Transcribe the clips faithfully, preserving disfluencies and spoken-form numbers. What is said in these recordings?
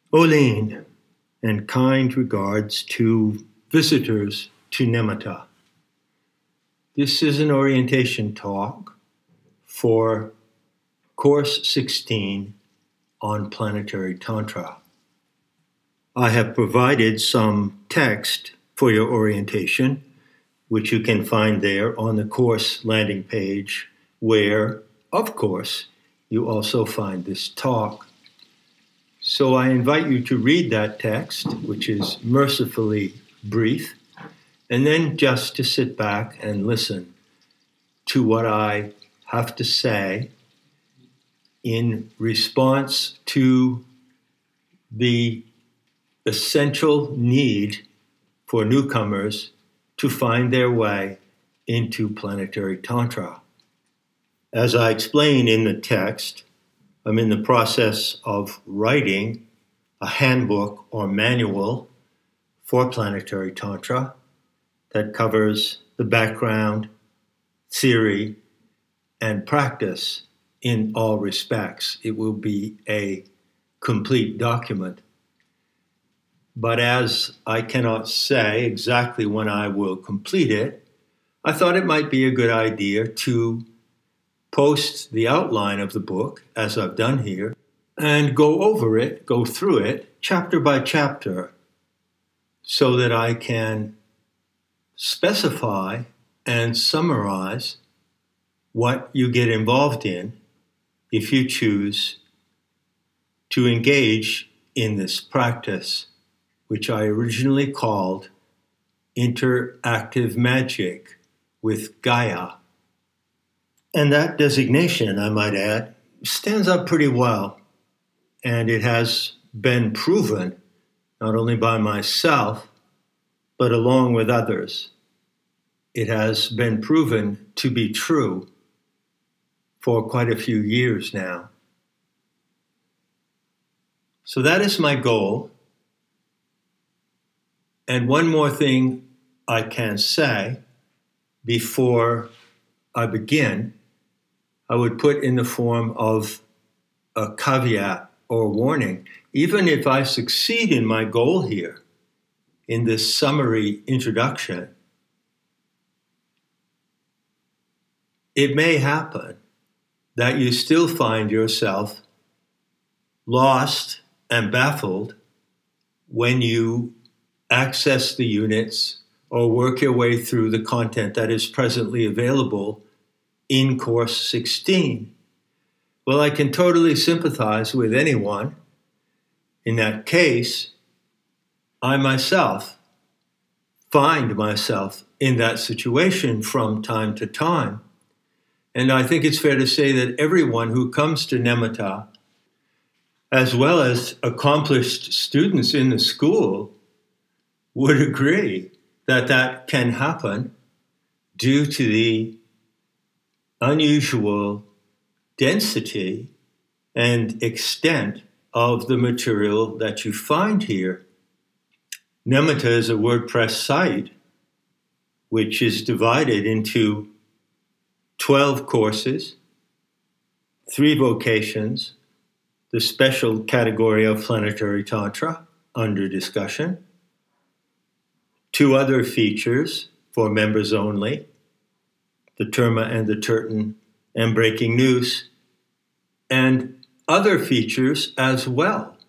Olin, and kind regards to visitors to Nemata. This is an orientation talk for Course sixteen on Planetary Tantra. I have provided some text for your orientation, which you can find there on the course landing page, where, of course, you also find this talk. So I invite you to read that text, which is mercifully brief, and then just to sit back and listen to what I have to say in response to the essential need for newcomers to find their way into planetary Tantra. As I explain in the text, I'm in the process of writing a handbook or manual for planetary Tantra that covers the background, theory, and practice in all respects. It will be a complete document. But as I cannot say exactly when I will complete it, I thought it might be a good idea to post the outline of the book, as I've done here, and go over it, go through it, chapter by chapter, so that I can specify and summarize what you get involved in if you choose to engage in this practice, which I originally called interactive magic with Gaia. And that designation, I might add, stands up pretty well. And it has been proven, not only by myself, but along with others. It has been proven to be true for quite a few years now. So that is my goal. And one more thing I can say before I begin, I would put in the form of a caveat or warning. Even if I succeed in my goal here, in this summary introduction, it may happen that you still find yourself lost and baffled when you access the units or work your way through the content that is presently available in Course sixteen. Well, I can totally sympathize with anyone. In that case, I myself find myself in that situation from time to time. And I think it's fair to say that everyone who comes to Nemata, as well as accomplished students in the school, would agree that that can happen due to the unusual density and extent of the material that you find here. Nemata is a WordPress site which is divided into twelve courses, three vocations, the special category of planetary Tantra under discussion, two other features for members only, the Terma and the Turton and Breaking News, and other features as well.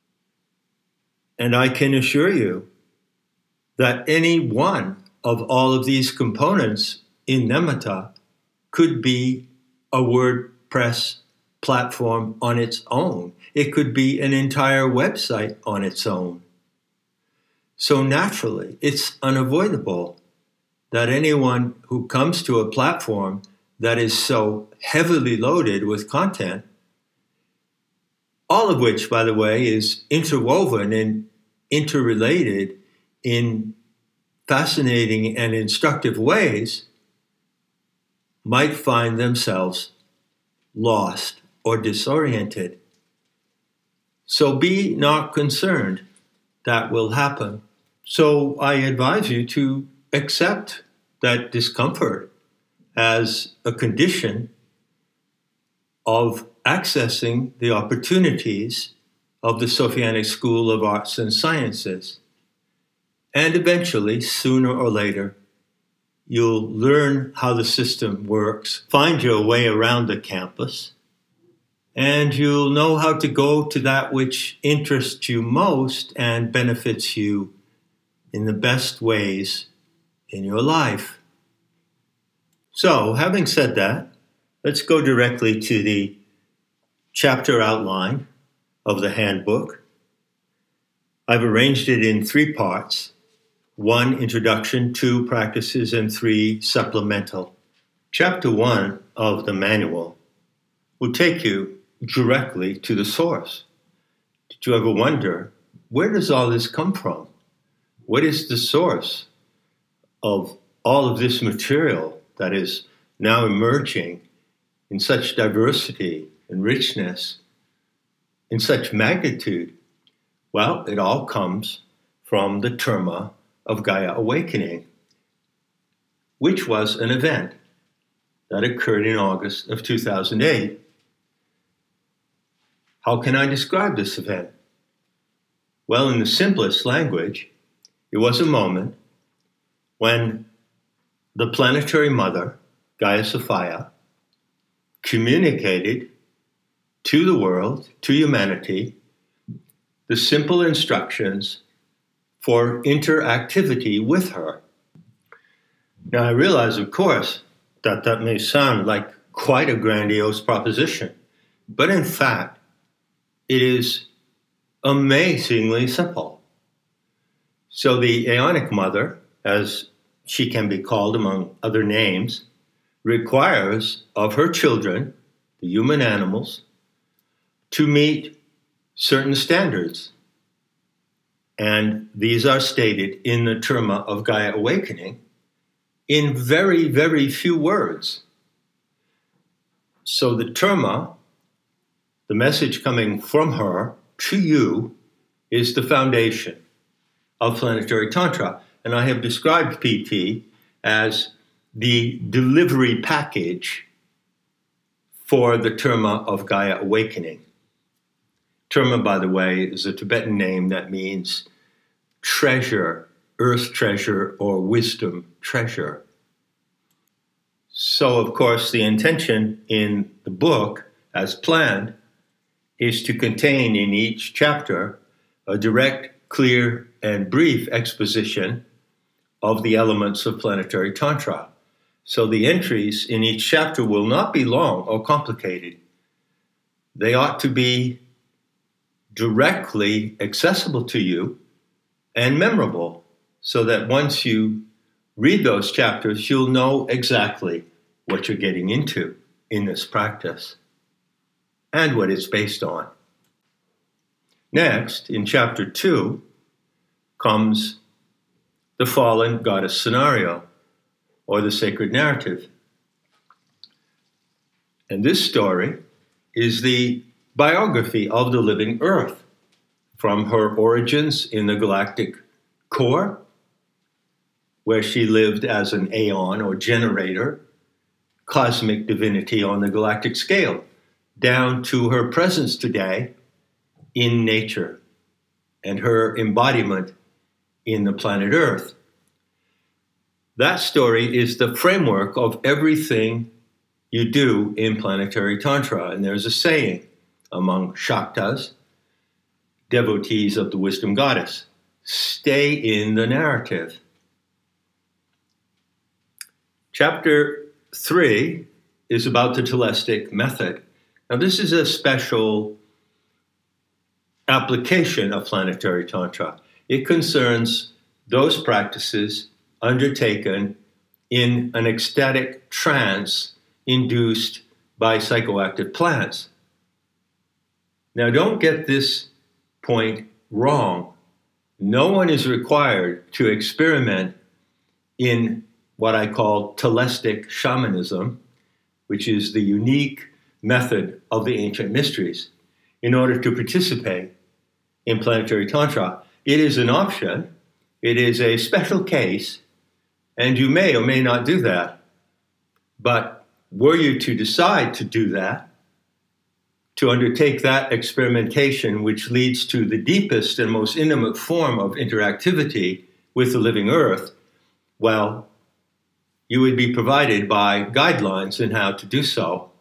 And I can assure you that any one of all of these components in Nemata could be a WordPress platform on its own. It could be an entire website on its own. So naturally, it's unavoidable that anyone who comes to a platform that is so heavily loaded with content, all of which, by the way, is interwoven and interrelated in fascinating and instructive ways, might find themselves lost or disoriented. So be not concerned. That will happen. So I advise you to accept that discomfort as a condition of accessing the opportunities of the Sophianic School of Arts and Sciences. And eventually, sooner or later, you'll learn how the system works, find your way around the campus, and you'll know how to go to that which interests you most and benefits you in the best ways in your life. So, having said that, let's go directly to the chapter outline of the handbook. I've arranged it in three parts: one, introduction; two, practices; and three, supplemental. Chapter one of the manual will take you directly to the source. Did you ever wonder, where does all this come from? What is the source of all of this material that is now emerging in such diversity and richness, in such magnitude? Well, it all comes from the terma of Gaia Awakening, which was an event that occurred in August of two thousand eight. How can I describe this event? Well, in the simplest language, it was a moment when the planetary mother, Gaia Sophia, communicated to the world, to humanity, the simple instructions for interactivity with her. Now, I realize, of course, that that may sound like quite a grandiose proposition, but in fact, it is amazingly simple. So the Aeonic Mother, as she can be called among other names, requires of her children, the human animals, to meet certain standards. And these are stated in the terma of Gaia Awakening in very, very few words. So the terma, the message coming from her to you, is the foundation of planetary Tantra. And I have described P T as the delivery package for the terma of Gaia Awakening. Terma, by the way, is a Tibetan name that means treasure, earth treasure, or wisdom treasure. So, of course, the intention in the book, as planned, is to contain in each chapter a direct, clear, and brief exposition of the elements of planetary Tantra. So the entries in each chapter will not be long or complicated. They ought to be directly accessible to you and memorable, so that once you read those chapters, you'll know exactly what you're getting into in this practice and what it's based on. Next, in chapter two, comes the fallen goddess scenario, or the sacred narrative. And this story is the biography of the living Earth, from her origins in the galactic core, where she lived as an aeon or generator, cosmic divinity on the galactic scale, down to her presence today in nature and her embodiment in the planet Earth. That story is the framework of everything you do in planetary Tantra. And there's a saying among Shaktas, devotees of the wisdom goddess: stay in the narrative. Chapter three is about the Telestic method. Now, this is a special application of planetary Tantra. It concerns those practices undertaken in an ecstatic trance induced by psychoactive plants. Now, don't get this point wrong. No one is required to experiment in what I call telestic shamanism, which is the unique method of the ancient mysteries, in order to participate in planetary Tantra. It is an option. It is a special case, and you may or may not do that. But were you to decide to do that, to undertake that experimentation, which leads to the deepest and most intimate form of interactivity with the living earth, well, you would be provided by guidelines in how to do so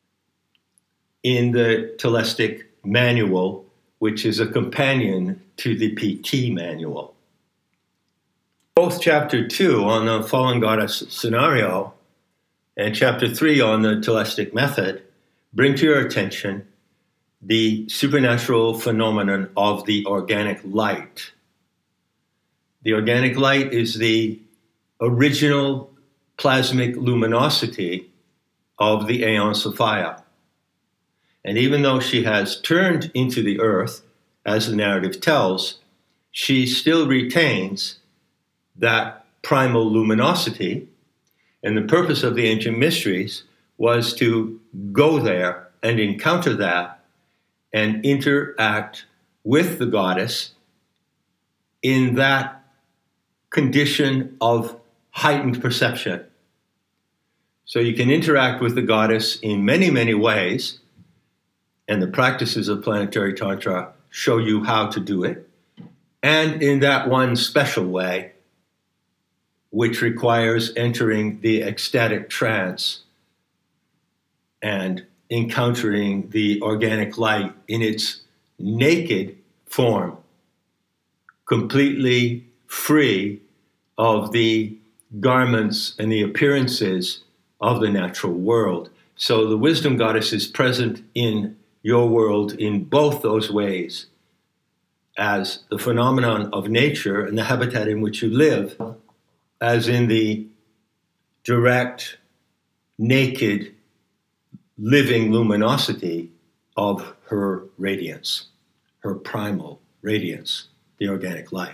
in the Telestic Manual, which is a companion to the P T Manual. Both Chapter two on the Fallen Goddess scenario and Chapter three on the Telestic Method bring to your attention the supernatural phenomenon of the organic light. The organic light is the original plasmic luminosity of the Aeon Sophia. And even though she has turned into the earth, as the narrative tells, she still retains that primal luminosity. And the purpose of the ancient mysteries was to go there and encounter that and interact with the goddess in that condition of heightened perception. So you can interact with the goddess in many, many ways, and the practices of planetary tantra show you how to do it, and in that one special way, which requires entering the ecstatic trance and encountering the organic light in its naked form, completely free of the garments and the appearances of the natural world. So the wisdom goddess is present in your world in both those ways, as the phenomenon of nature and the habitat in which you live, as in the direct, naked, living luminosity of her radiance, her primal radiance, the organic light.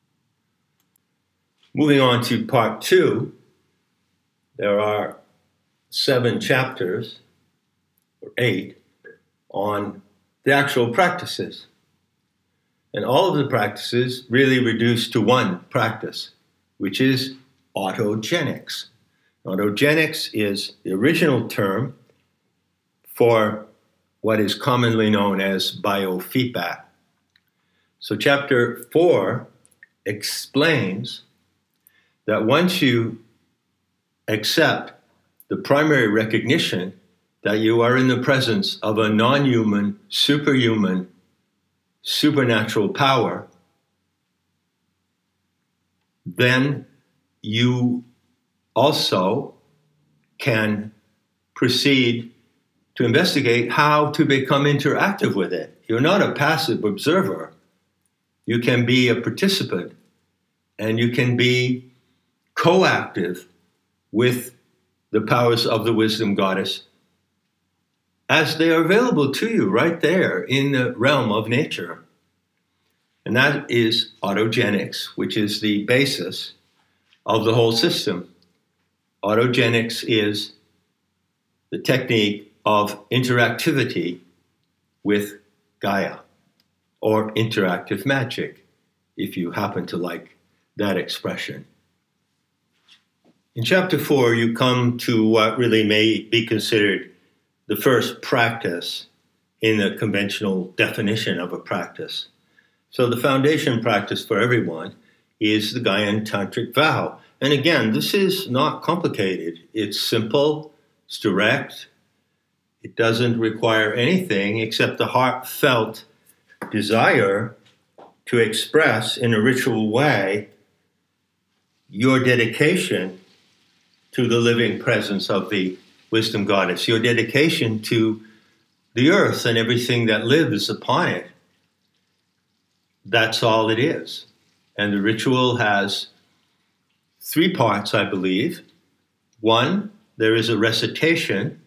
Moving on to part two, there are seven chapters, or eight, on the actual practices. And all of the practices really reduce to one practice, which is autogenics. Autogenics is the original term for what is commonly known as biofeedback. So chapter four explains that once you accept the primary recognition that you are in the presence of a non-human, superhuman, supernatural power, then you also can proceed to investigate how to become interactive with it. You're not a passive observer. You can be a participant, and you can be coactive with the powers of the wisdom goddess as they are available to you right there in the realm of nature. And that is autogenics, which is the basis of the whole system. Autogenics is the technique of interactivity with Gaia, or interactive magic, if you happen to like that expression. In chapter four, you come to what really may be considered the first practice in the conventional definition of a practice. So the foundation practice for everyone is the Gaian Tantric vow. And again, this is not complicated. It's simple, it's direct. It doesn't require anything except the heartfelt desire to express in a ritual way your dedication to the living presence of the wisdom goddess, your dedication to the earth and everything that lives upon it. That's all it is. And the ritual has three parts, I believe. One, there is a recitation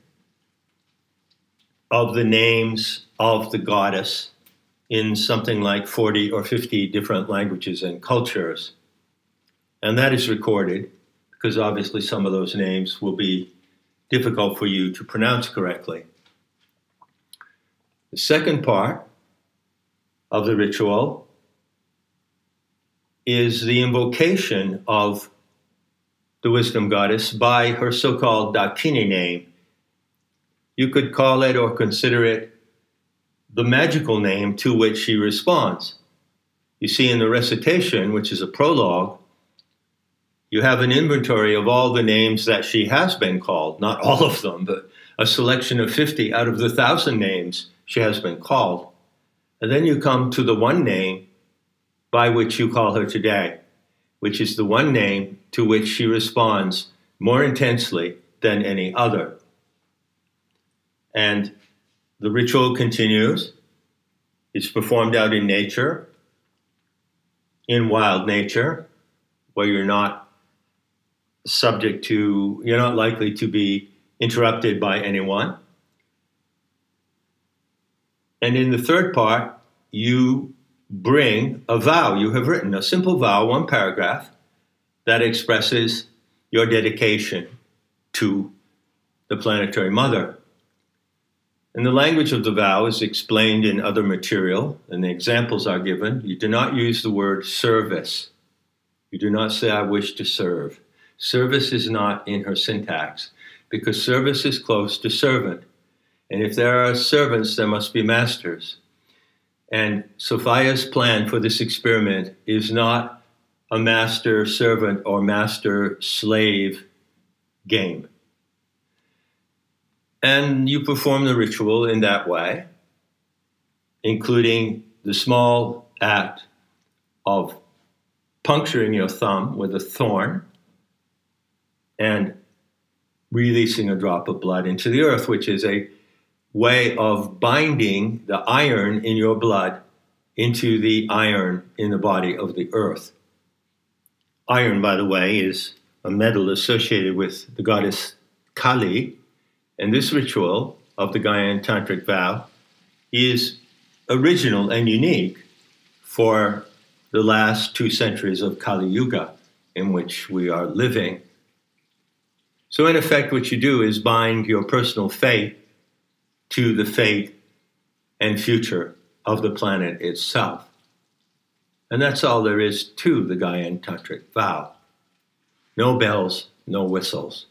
of the names of the goddess in something like forty or fifty different languages and cultures. And that is recorded because obviously some of those names will be difficult for you to pronounce correctly. The second part of the ritual is the invocation of the wisdom goddess by her so-called Dakini name. You could call it or consider it the magical name to which she responds. You see, in the recitation, which is a prologue, you have an inventory of all the names that she has been called, not all of them, but a selection of fifty out of the thousand names she has been called. And then you come to the one name by which you call her today, which is the one name to which she responds more intensely than any other. And the ritual continues. It's performed out in nature, in wild nature, where you're not subject to, you're not likely to be interrupted by anyone. And in the third part, you bring a vow. You have written a simple vow, one paragraph, that expresses your dedication to the planetary mother. And the language of the vow is explained in other material, and the examples are given. You do not use the word service. You do not say, I wish to serve. Service is not in her syntax, because service is close to servant. And if there are servants, there must be masters. And Sophia's plan for this experiment is not a master-servant or master-slave game. And you perform the ritual in that way, including the small act of puncturing your thumb with a thorn and releasing a drop of blood into the earth, which is a way of binding the iron in your blood into the iron in the body of the earth. Iron, by the way, is a metal associated with the goddess Kali, and this ritual of the Gaian Tantric vow is original and unique for the last two centuries of Kali Yuga in which we are living. So in effect, what you do is bind your personal fate to the fate and future of the planet itself. And that's all there is to the Gaian Tantric vow. No bells, no whistles.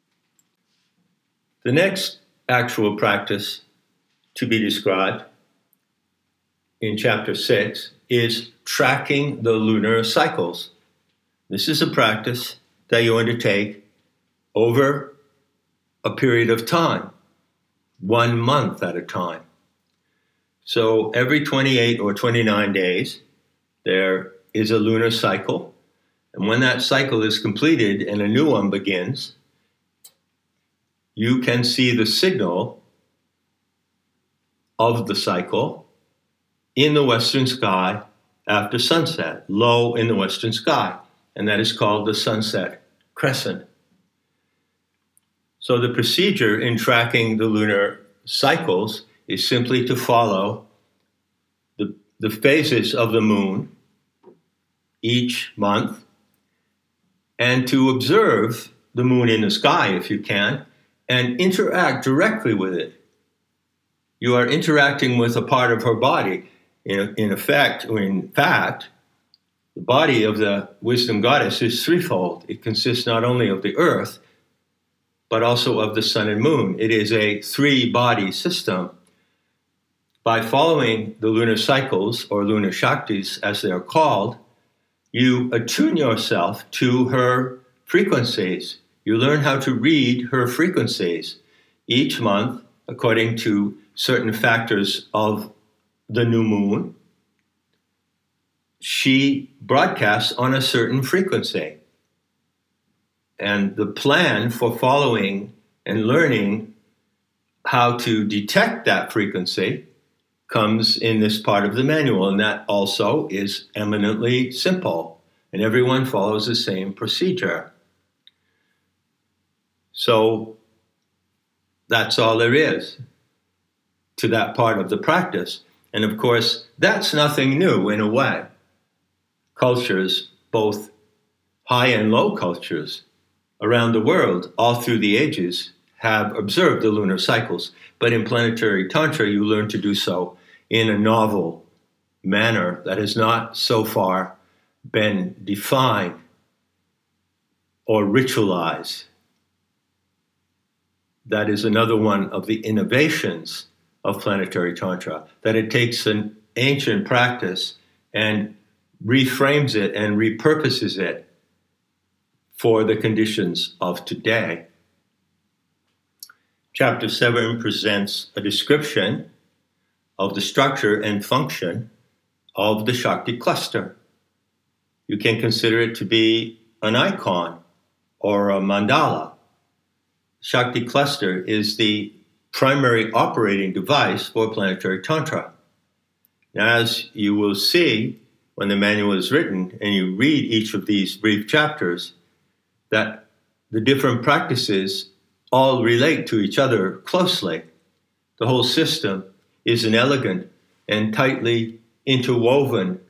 The next actual practice to be described in chapter six is tracking the lunar cycles. This is a practice that you undertake over a period of time, one month at a time. So every twenty-eight or twenty-nine days, there is a lunar cycle. And when that cycle is completed and a new one begins, you can see the signal of the cycle in the western sky after sunset, low in the western sky. And that is called the sunset crescent. So the procedure in tracking the lunar cycles is simply to follow the, the phases of the moon each month and to observe the moon in the sky if you can and interact directly with it. You are interacting with a part of her body. In, in effect, or in fact, the body of the wisdom goddess is threefold. It consists not only of the earth, but also of the sun and moon. It is a three-body system. By following the lunar cycles, or lunar shaktis as they are called, you attune yourself to her frequencies. You learn how to read her frequencies each month according to certain factors of the new moon. She broadcasts on a certain frequency. And the plan for following and learning how to detect that frequency comes in this part of the manual, and that also is eminently simple, and everyone follows the same procedure. So that's all there is to that part of the practice. And of course, that's nothing new in a way. Cultures, both high and low cultures around the world, all through the ages, have observed the lunar cycles. But in planetary tantra, you learn to do so in a novel manner that has not so far been defined or ritualized. That is another one of the innovations of planetary Tantra, that it takes an ancient practice and reframes it and repurposes it for the conditions of today. Chapter seven presents a description of the structure and function of the Shakti cluster. You can consider it to be an icon or a mandala. Shakti cluster is the primary operating device for planetary Tantra. Now, as you will see when the manual is written and you read each of these brief chapters, that the different practices all relate to each other closely. The whole system is an elegant and tightly interwoven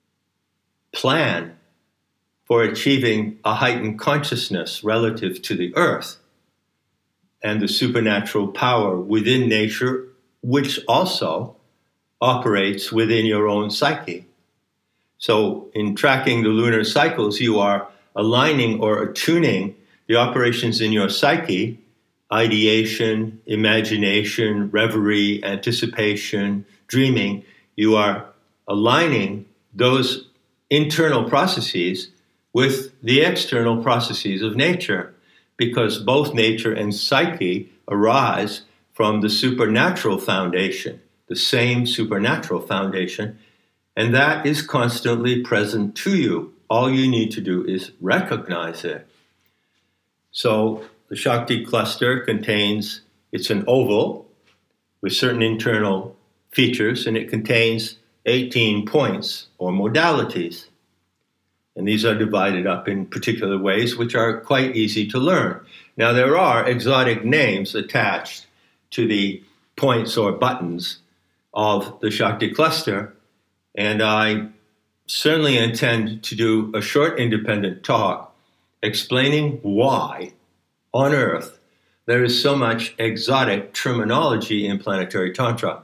plan for achieving a heightened consciousness relative to the earth and the supernatural power within nature, which also operates within your own psyche. So in tracking the lunar cycles, you are aligning or attuning the operations in your psyche, ideation, imagination, reverie, anticipation, dreaming. You are aligning those internal processes with the external processes of nature, because both nature and psyche arise from the supernatural foundation, the same supernatural foundation, and that is constantly present to you. All you need to do is recognize it. So the Shakti cluster contains, it's an oval with certain internal features, and it contains eighteen points or modalities. And these are divided up in particular ways, which are quite easy to learn. Now, there are exotic names attached to the points or buttons of the Shakti cluster, and I certainly intend to do a short independent talk explaining why on Earth there is so much exotic terminology in planetary Tantra.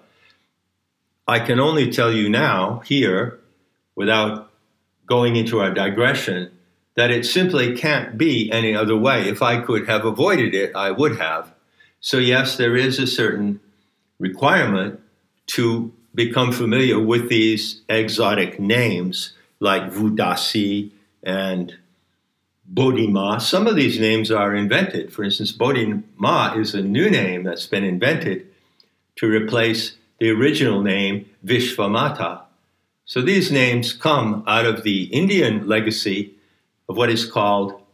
I can only tell you now, here, without going into our digression, that it simply can't be any other way. If I could have avoided it, I would have. So yes, there is a certain requirement to become familiar with these exotic names like Vudasi and Bodhima. Some of these names are invented. For instance, Bodhima is a new name that's been invented to replace the original name Vishvamata. So these names come out of the Indian legacy of what is called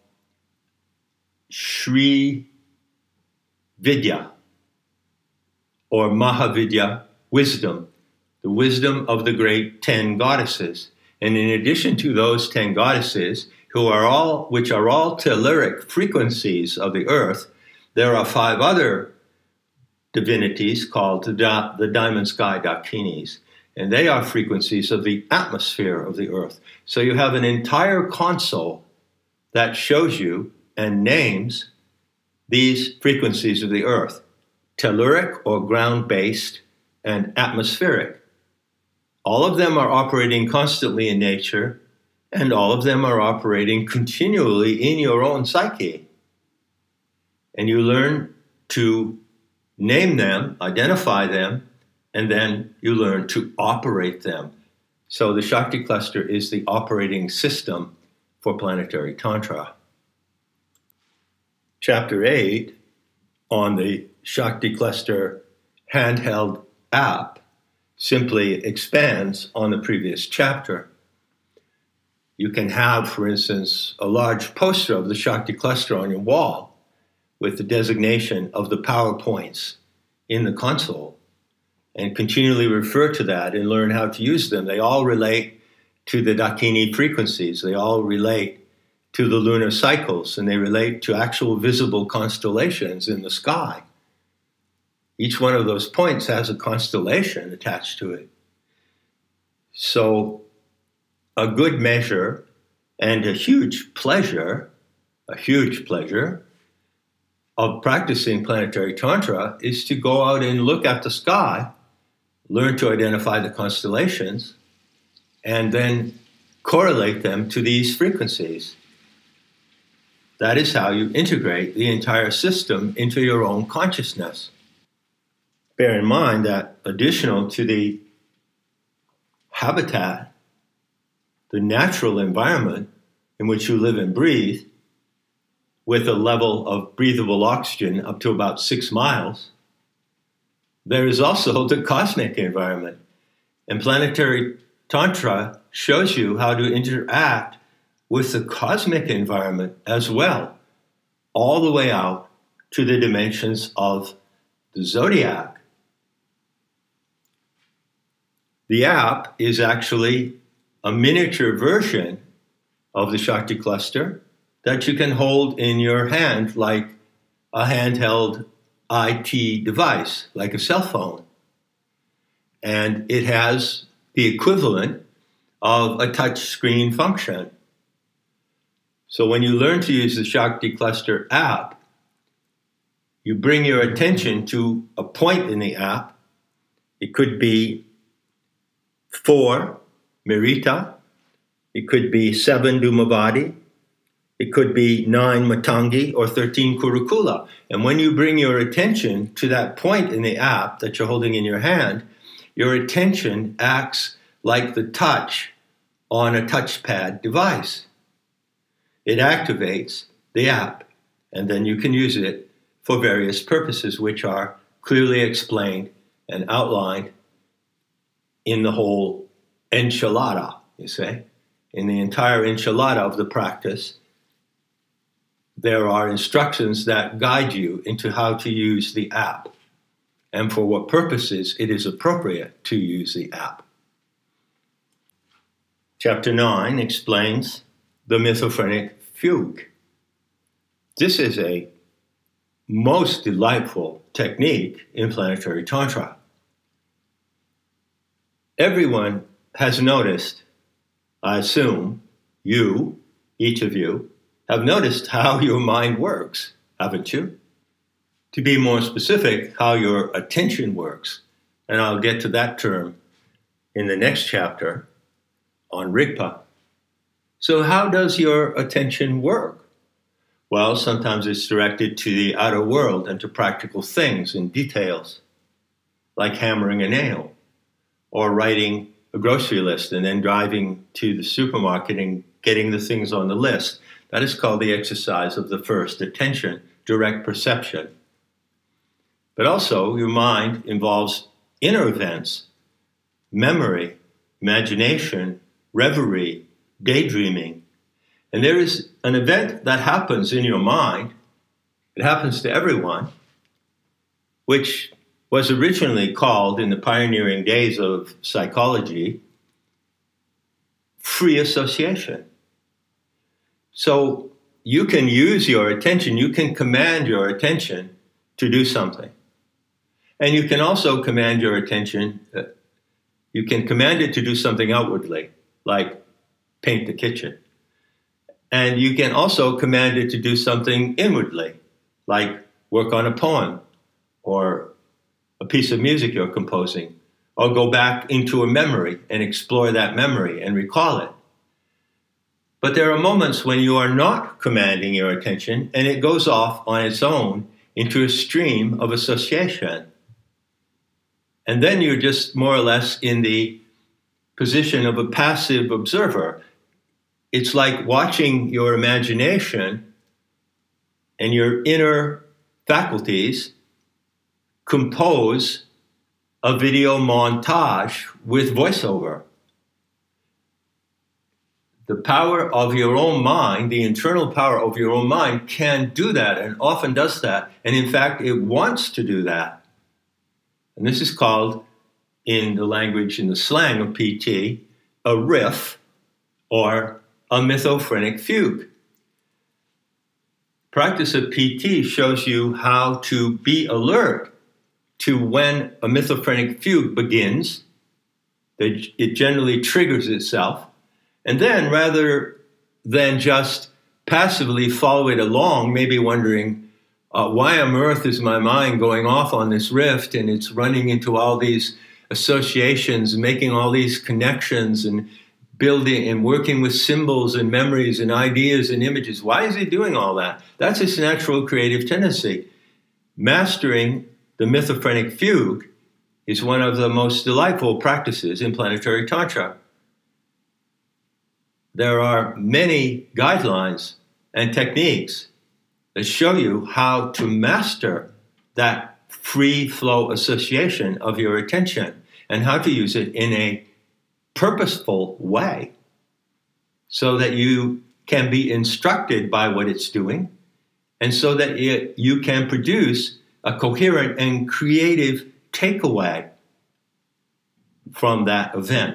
Sri Vidya or Mahavidya, wisdom, the wisdom of the great ten goddesses. And in addition to those ten goddesses, who are all, which are all telluric frequencies of the earth, there are five other divinities called the, da- the Diamond Sky Dakinis. And they are frequencies of the atmosphere of the earth. So you have an entire console that shows you and names these frequencies of the earth: telluric or ground-based and atmospheric. All of them are operating constantly in nature, and all of them are operating continually in your own psyche. And you learn to name them, identify them, and then you learn to operate them. So the Shakti cluster is the operating system for planetary Tantra. Chapter eight on the Shakti cluster handheld app simply expands on the previous chapter. You can have, for instance, a large poster of the Shakti cluster on your wall with the designation of the power points in the console, and continually refer to that and learn how to use them. They all relate to the Dakini frequencies. They all relate to the lunar cycles, and they relate to actual visible constellations in the sky. Each one of those points has a constellation attached to it. So a good measure and a huge pleasure, a huge pleasure of practicing planetary Tantra is to go out and look at the sky, learn to identify the constellations, and then correlate them to these frequencies. That is how you integrate the entire system into your own consciousness. bear in mind that additional to the habitat, the natural environment in which you live and breathe, with a level of breathable oxygen up to about six miles, there is also the cosmic environment. And planetary Tantra shows you how to interact with the cosmic environment as well, all the way out to the dimensions of the zodiac. The app is actually a miniature version of the Shakti cluster that you can hold in your hand like a handheld I T device, like a cell phone. And it has the equivalent of a touch screen function. So when you learn to use the Shakti cluster app, you bring your attention to a point in the app. It could be four, Mirita. It could be seven, Dhumavadi. It could be nine, Matangi, or thirteen, Kurukula. And when you bring your attention to that point in the app that you're holding in your hand, your attention acts like the touch on a touchpad device. It activates the app, and then you can use it for various purposes, which are clearly explained and outlined in the whole enchilada, you say. In the entire enchilada of the practice, there are instructions that guide you into how to use the app and for what purposes it is appropriate to use the app. Chapter nine explains the mythophrenic fugue. This is a most delightful technique in planetary Tantra. Everyone has noticed, I assume, you, each of you, have noticed how your mind works, haven't you? To be more specific, how your attention works. And I'll get to that term in the next chapter on Rigpa. So how does your attention work? Well, sometimes it's directed to the outer world and to practical things and details, like hammering a nail, or writing a grocery list and then driving to the supermarket and getting the things on the list. That is called the exercise of the first attention, direct perception. But also, your mind involves inner events, memory, imagination, reverie, daydreaming. And there is an event that happens in your mind, it happens to everyone, which was originally called, in the pioneering days of psychology, free association. So you can use your attention, you can command your attention to do something. And you can also command your attention, uh, you can command it to do something outwardly, like paint the kitchen. And you can also command it to do something inwardly, like work on a poem or a piece of music you're composing, or go back into a memory and explore that memory and recall it. But there are moments when you are not commanding your attention and it goes off on its own into a stream of association. And then you're just more or less in the position of a passive observer. It's like watching your imagination and your inner faculties compose a video montage with voiceover. The power of your own mind, the internal power of your own mind, can do that and often does that. And in fact, it wants to do that. And this is called, in the language, in the slang of P T, a riff or a mythophrenic fugue. Practice of P T shows you how to be alert to when a mythophrenic fugue begins. It generally triggers itself. And then, rather than just passively follow it along, maybe wondering, uh, why on earth is my mind going off on this rift and it's running into all these associations, making all these connections and building and working with symbols and memories and ideas and images. Why is it doing all that? That's its natural creative tendency. Mastering the Mythophrenic Fugue is one of the most delightful practices in planetary tantra. There are many guidelines and techniques that show you how to master that free flow association of your attention and how to use it in a purposeful way so that you can be instructed by what it's doing and so that it, you can produce a coherent and creative takeaway from that event.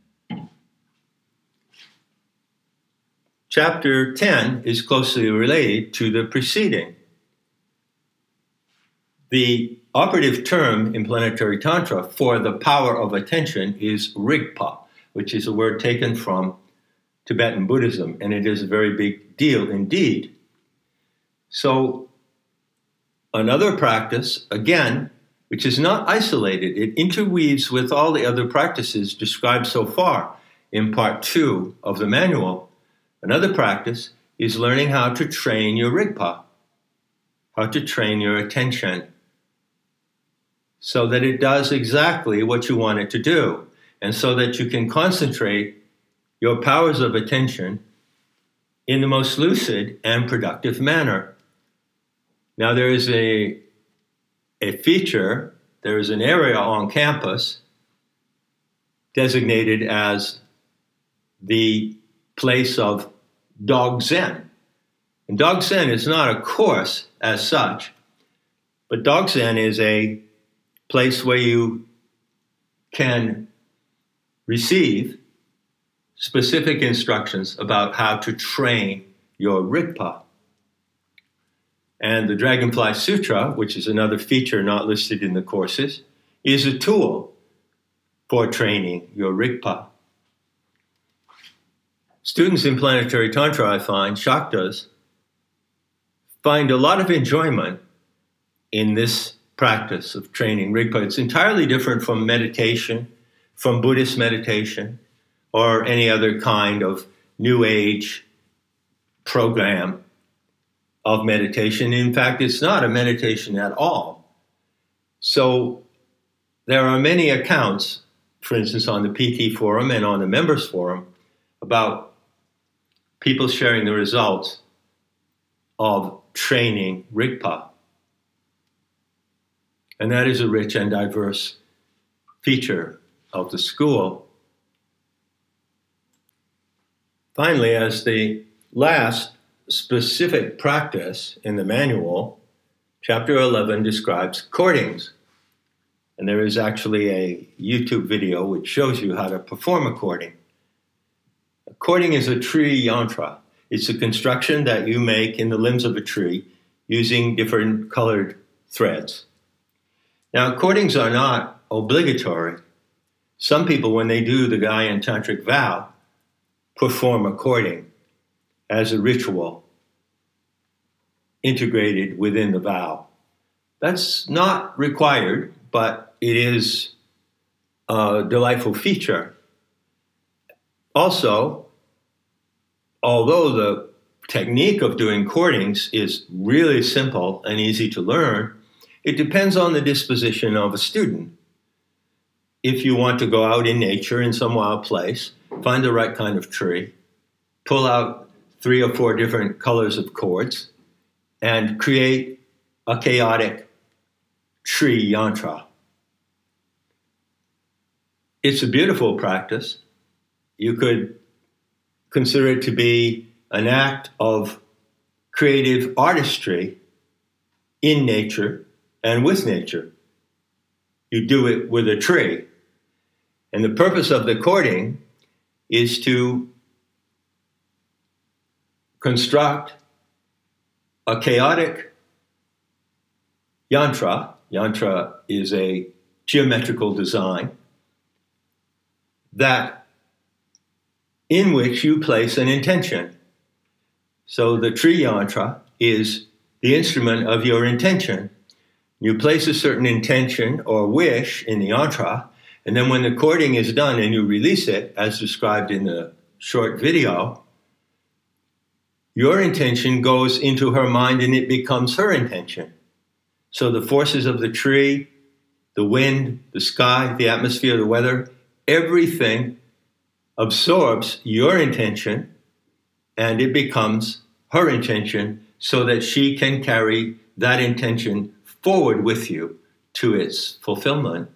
Chapter ten is closely related to the preceding. The operative term in planetary tantra for the power of attention is rigpa, which is a word taken from Tibetan Buddhism, and it is a very big deal indeed. So another practice, again, which is not isolated, it interweaves with all the other practices described so far in part two of the manual. Another practice is learning how to train your rigpa, how to train your attention so that it does exactly what you want it to do, and so that you can concentrate your powers of attention in the most lucid and productive manner. Now, there is a, a feature, there is an area on campus designated as the place of Dog Zen. And Dog Zen is not a course as such, but Dog Zen is a place where you can receive specific instructions about how to train your rigpa. And the Dragonfly Sutra, which is another feature not listed in the courses, is a tool for training your rigpa. Students in planetary tantra, I find, Shaktas, find a lot of enjoyment in this practice of training rigpa. It's entirely different from meditation, from Buddhist meditation, or any other kind of New Age program of meditation. In fact, it's not a meditation at all. So there are many accounts, for instance, on the P T forum and on the members forum, about people sharing the results of training rigpa. And that is a rich and diverse feature of the school. Finally, as the last specific practice in the manual, chapter eleven describes courtings. And there is actually a YouTube video which shows you how to perform a courting. A courting is a tree yantra. It's a construction that you make in the limbs of a tree using different colored threads. Now, courtings are not obligatory. Some people, when they do the Gaian Tantric vow, perform a courting as a ritual integrated within the vow. That's not required, but it is a delightful feature. Also, although the technique of doing courtings is really simple and easy to learn, it depends on the disposition of a student. If you want to go out in nature in some wild place, find the right kind of tree, pull out three or four different colors of cords, and create a chaotic tree yantra. It's a beautiful practice. You could consider it to be an act of creative artistry in nature and with nature. You do it with a tree. And the purpose of the courting is to construct a chaotic yantra. Yantra is a geometrical design that in which you place an intention. So the tree yantra is the instrument of your intention. You place a certain intention or wish in the yantra, and then when the courting is done and you release it, as described in the short video, your intention goes into her mind and it becomes her intention. So the forces of the tree, the wind, the sky, the atmosphere, the weather, everything absorbs your intention and it becomes her intention so that she can carry that intention forward with you to its fulfillment.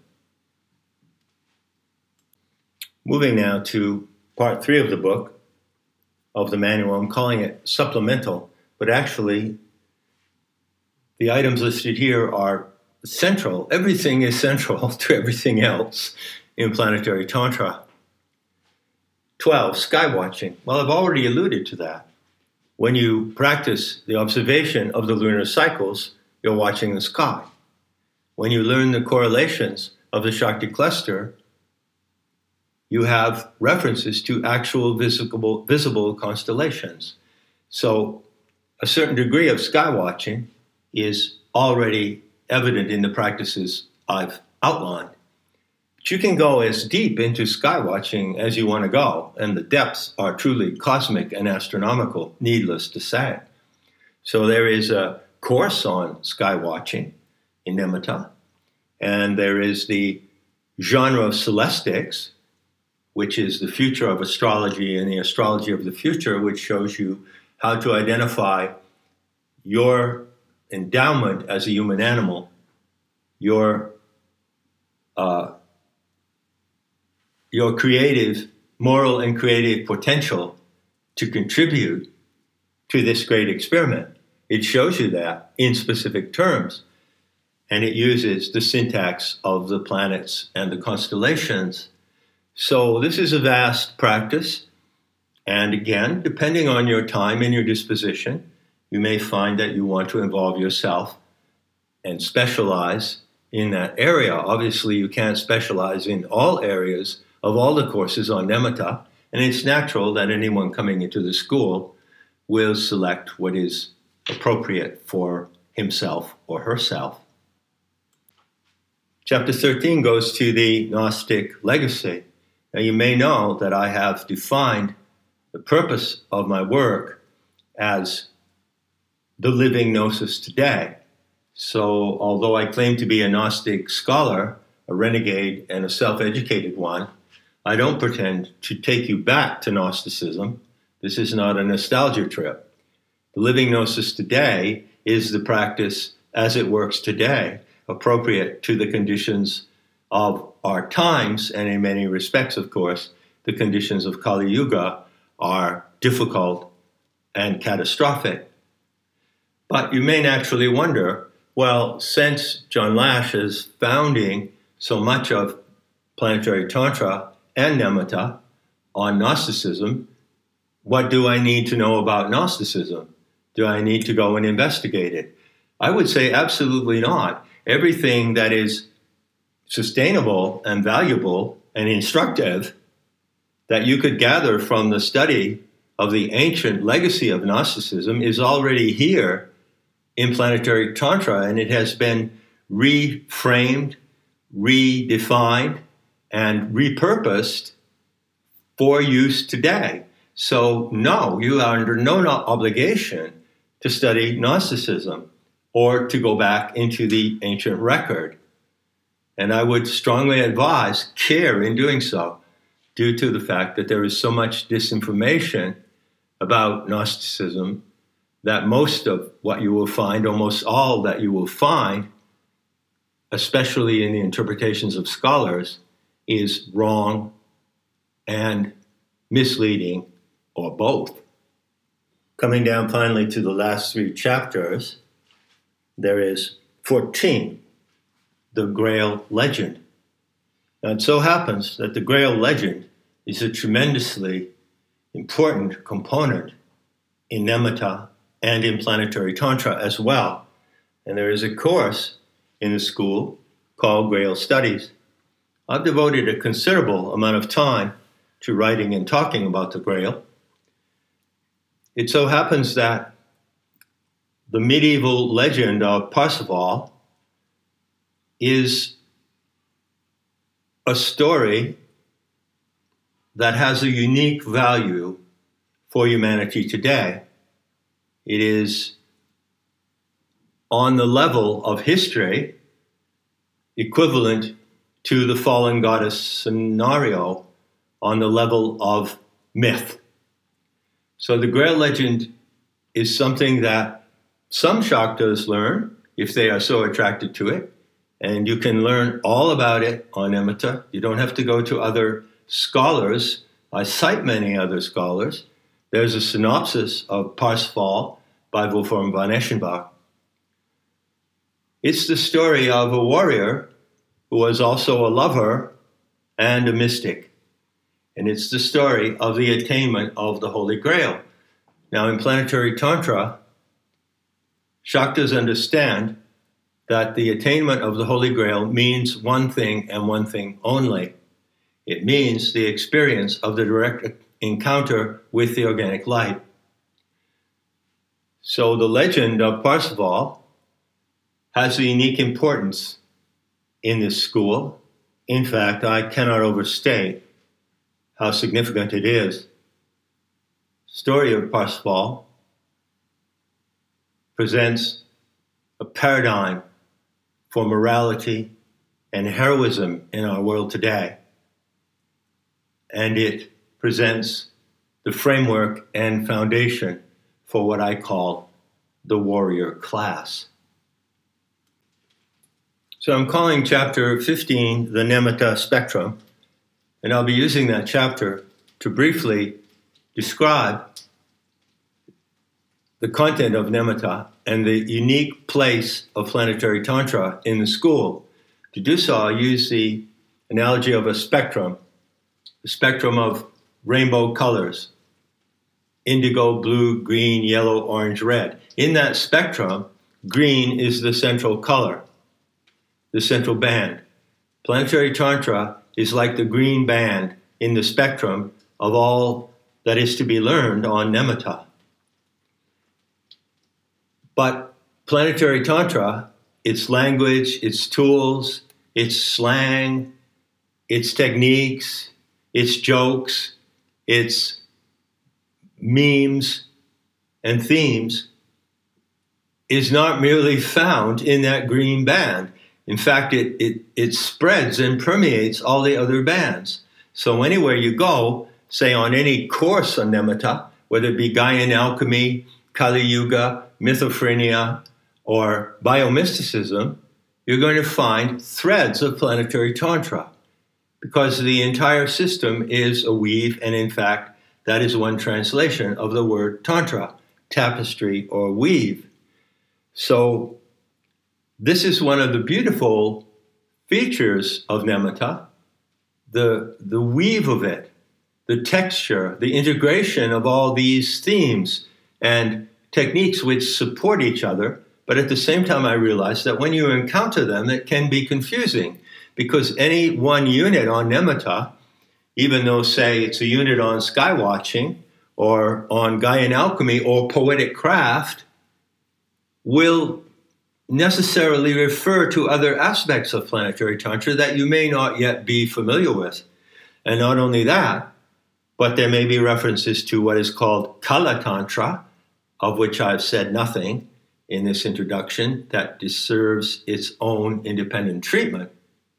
Moving now to part three of the book, of the manual. I'm calling it supplemental, but actually the items listed here are central. Everything is central to everything else in planetary tantra. twelve, sky watching. Well, I've already alluded to that. When you practice the observation of the lunar cycles, you're watching the sky. When you learn the correlations of the Shakti cluster, you have references to actual visible, visible constellations. So a certain degree of sky watching is already evident in the practices I've outlined. But you can go as deep into sky watching as you want to go, and the depths are truly cosmic and astronomical, needless to say. So there is a course on sky watching in Nematta, and there is the genre of celestics, which is the future of astrology and the astrology of the future, which shows you how to identify your endowment as a human animal, your uh, your creative, moral and creative potential to contribute to this great experiment. It shows you that in specific terms, and it uses the syntax of the planets and the constellations. So this is a vast practice, and again, depending on your time and your disposition, you may find that you want to involve yourself and specialize in that area. Obviously, you can't specialize in all areas of all the courses on Nematta, and it's natural that anyone coming into the school will select what is appropriate for himself or herself. Chapter thirteen goes to the Gnostic legacy. Now, you may know that I have defined the purpose of my work as the living gnosis today. So, although I claim to be a Gnostic scholar, a renegade, and a self-educated one, I don't pretend to take you back to Gnosticism. This is not a nostalgia trip. The living gnosis today is the practice as it works today, appropriate to the conditions of our times, and in many respects, of course, the conditions of Kali Yuga are difficult and catastrophic. But you may naturally wonder, well, since John Lash is founding so much of planetary tantra and Nematta on Gnosticism, what do I need to know about Gnosticism? Do I need to go and investigate it? I would say absolutely not. Everything that is sustainable and valuable and instructive that you could gather from the study of the ancient legacy of Gnosticism is already here in planetary tantra, and it has been reframed, redefined, and repurposed for use today. So no, you are under no obligation to study Gnosticism or to go back into the ancient record. And I would strongly advise care in doing so, due to the fact that there is so much disinformation about Gnosticism that most of what you will find, almost all that you will find, especially in the interpretations of scholars, is wrong and misleading, or both. Coming down finally to the last three chapters, there is fourteen, the Grail legend. Now, it so happens that the Grail legend is a tremendously important component in Nematta and in planetary tantra as well. And there is a course in the school called Grail Studies. I've devoted a considerable amount of time to writing and talking about the Grail. It so happens that the medieval legend of Parsifal is a story that has a unique value for humanity today. It is on the level of history, equivalent to the fallen goddess scenario on the level of myth. So the Grail legend is something that some Shaktas learn if they are so attracted to it, and you can learn all about it on Nimitta. You don't have to go to other scholars. I cite many other scholars. There's a synopsis of Parsifal by Wolfram von Eschenbach. It's the story of a warrior who was also a lover and a mystic. And it's the story of the attainment of the Holy Grail. Now, in planetary Tantra, Shaktas understand that the attainment of the Holy Grail means one thing and one thing only. It means the experience of the direct encounter with the organic light. So the legend of Parsifal has a unique importance in this school. In fact, I cannot overstate how significant it is. The story of Parsifal presents a paradigm for morality and heroism in our world today. And it presents the framework and foundation for what I call the warrior class. So I'm calling chapter fifteen the Nimitta Spectrum, and I'll be using that chapter to briefly describe the content of Nimitta and the unique place of planetary Tantra in the school. To do so, I'll use the analogy of a spectrum, a spectrum of rainbow colors: indigo, blue, green, yellow, orange, red. In that spectrum, green is the central color, the central band. Planetary Tantra is like the green band in the spectrum of all that is to be learned on Nimitta. But planetary Tantra, its language, its tools, its slang, its techniques, its jokes, its memes and themes is not merely found in that green band. In fact, it, it, it spreads and permeates all the other bands. So anywhere you go, say on any course on Nimitta, whether it be Gaian alchemy, Kali Yuga, mythophrenia, or biomysticism, you're going to find threads of planetary Tantra, because the entire system is a weave, and in fact, that is one translation of the word Tantra, tapestry or weave. So this is one of the beautiful features of Nimitta, the, the weave of it, the texture, the integration of all these themes and techniques which support each other. But at the same time, I realized that when you encounter them, it can be confusing, because any one unit on Nimitta, even though, say, it's a unit on skywatching or on Gaian alchemy or poetic craft, will necessarily refer to other aspects of planetary Tantra that you may not yet be familiar with. And not only that, but there may be references to what is called Kala Tantra, of which I've said nothing in this introduction, that deserves its own independent treatment.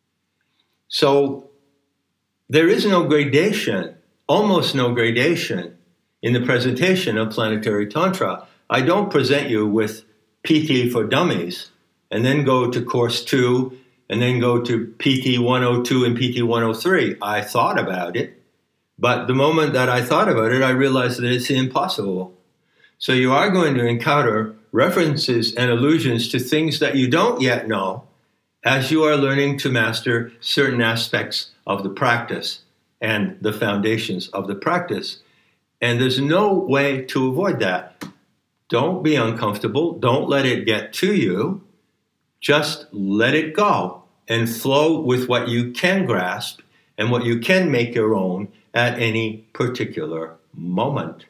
So there is no gradation, almost no gradation, in the presentation of planetary Tantra. I don't present you with P T for dummies and then go to course two and then go to P T one oh two and P T one oh three. I thought about it, but the moment that I thought about it, I realized that it's impossible. So you are going to encounter references and allusions to things that you don't yet know as you are learning to master certain aspects of the practice and the foundations of the practice. And there's no way to avoid that. Don't be uncomfortable. Don't let it get to you. Just let it go and flow with what you can grasp and what you can make your own at any particular moment.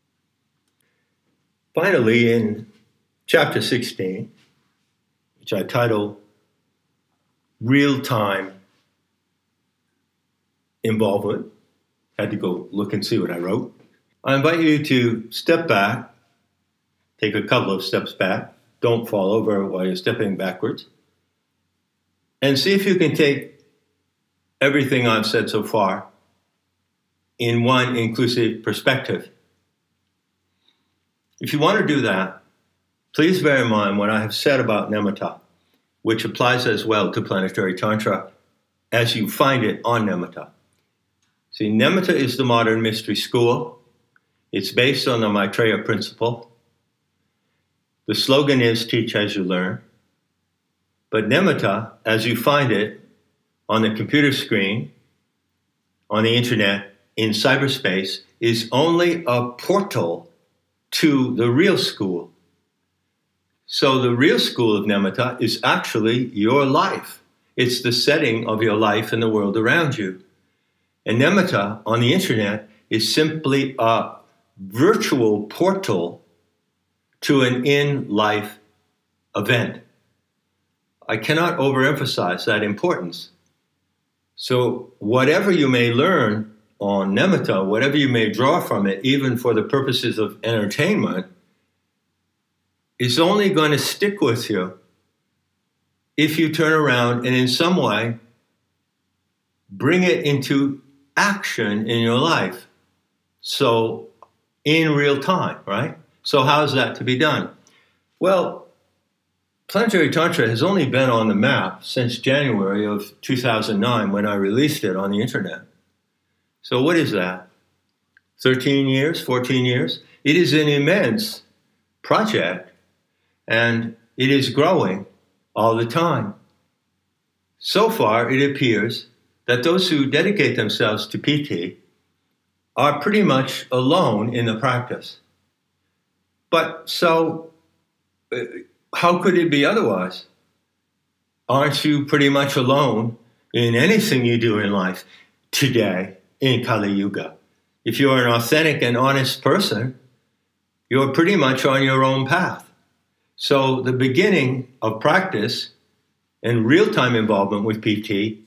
Finally, in chapter sixteen, which I title Real-Time Involvement, had to go look and see what I wrote. I invite you to step back, take a couple of steps back, don't fall over while you're stepping backwards. And see if you can take everything I've said so far in one inclusive perspective. If you want to do that, please bear in mind what I have said about Nematta, which applies as well to planetary Tantra as you find it on Nematta. See, Nematta is the modern mystery school. It's based on the Maitreya principle. The slogan is teach as you learn. But Nematta, as you find it on the computer screen, on the internet, in cyberspace, is only a portal to the real school. So the real school of Nematta is actually your life. It's the setting of your life in the world around you. And Nematta on the internet is simply a virtual portal to an in-life event. I cannot overemphasize that importance. So whatever you may learn on Nematta, whatever you may draw from it, even for the purposes of entertainment, is only going to stick with you if you turn around and in some way bring it into action in your life. So in real time, right? So how is that to be done? Well, Planetary Tantra has only been on the map since January of two thousand nine when I released it on the internet. So what is that? thirteen years, fourteen years? It is an immense project, and it is growing all the time. So far, it appears that those who dedicate themselves to P T are pretty much alone in the practice. But so, uh, how could it be otherwise? Aren't you pretty much alone in anything you do in life today in Kali Yuga? If you're an authentic and honest person, you're pretty much on your own path. So the beginning of practice and real-time involvement with P T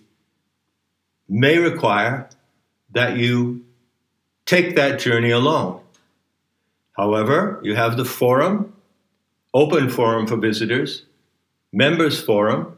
may require that you take that journey alone. However, you have the forum, open forum for visitors, members forum,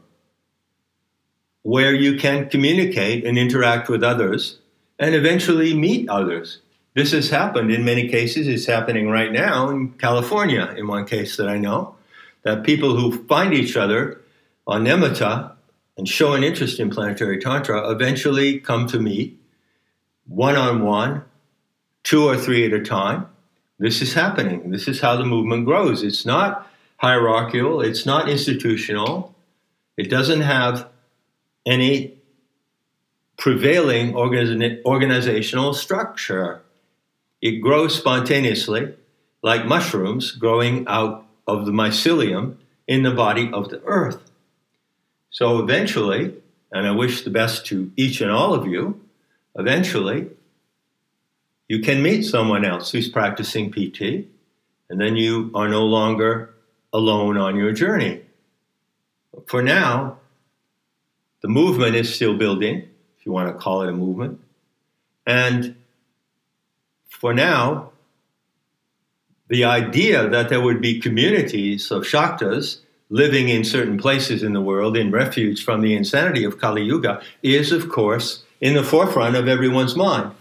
where you can communicate and interact with others and eventually meet others. This has happened in many cases. It's happening right now in California, in one case that I know, that people who find each other on Nematta and show an interest in planetary Tantra eventually come to meet one-on-one, two or three at a time. This is happening. This is how the movement grows. It's not hierarchical. It's not institutional. It doesn't have any prevailing organi- organizational structure. It grows spontaneously, like mushrooms growing out of the mycelium in the body of the earth. So eventually, and I wish the best to each and all of you, eventually, you can meet someone else who's practicing P T, and then you are no longer alone on your journey. For now, the movement is still building, if you want to call it a movement. And for now, the idea that there would be communities of Shaktas living in certain places in the world in refuge from the insanity of Kali Yuga is, of course, in the forefront of everyone's mind.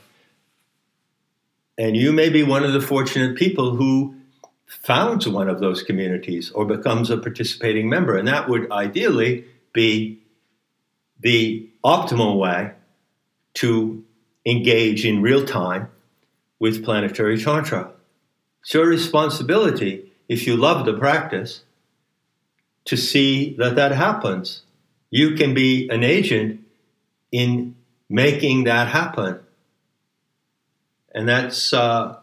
And you may be one of the fortunate people who founds one of those communities or becomes a participating member. And that would ideally be the optimal way to engage in real time with planetary Tantra. It's your responsibility, if you love the practice, to see that that happens. You can be an agent in making that happen. And that's uh,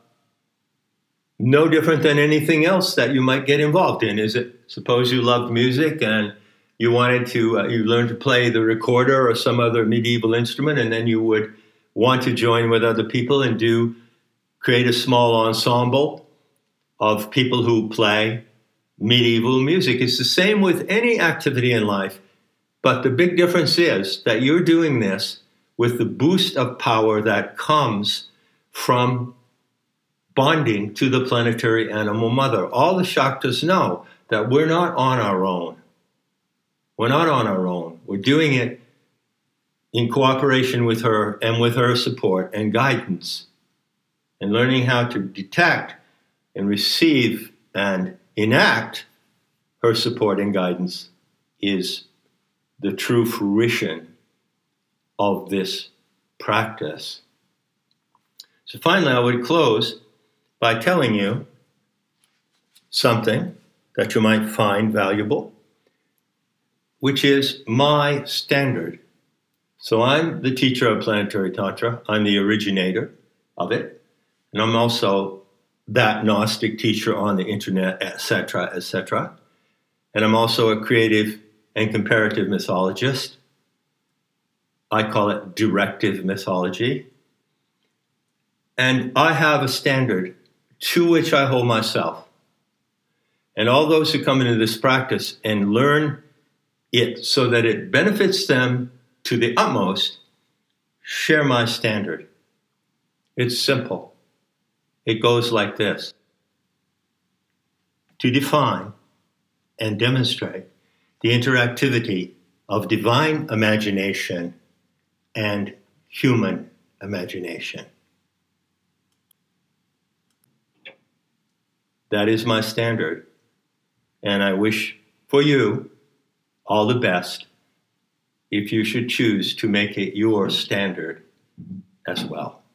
no different than anything else that you might get involved in, is it? Suppose you loved music and you wanted to, uh, you learned to play the recorder or some other medieval instrument, and then you would want to join with other people and do, create a small ensemble of people who play medieval music. It's the same with any activity in life, but the big difference is that you're doing this with the boost of power that comes from bonding to the planetary animal mother. All the Shaktas know that we're not on our own. We're not on our own. We're doing it in cooperation with her and with her support and guidance, and learning how to detect and receive and enact her support and guidance is the true fruition of this practice. So finally, I would close by telling you something that you might find valuable, which is my standard. So I'm the teacher of Planetary Tantra. I'm the originator of it. And I'm also that Gnostic teacher on the internet, et cetera, et cetera. And I'm also a creative and comparative mythologist. I call it directive mythology. And I have a standard to which I hold myself. And all those who come into this practice and learn it so that it benefits them to the utmost, share my standard. It's simple. It goes like this: to define and demonstrate the interactivity of divine imagination and human imagination. That is my standard, and I wish for you all the best if you should choose to make it your standard as well.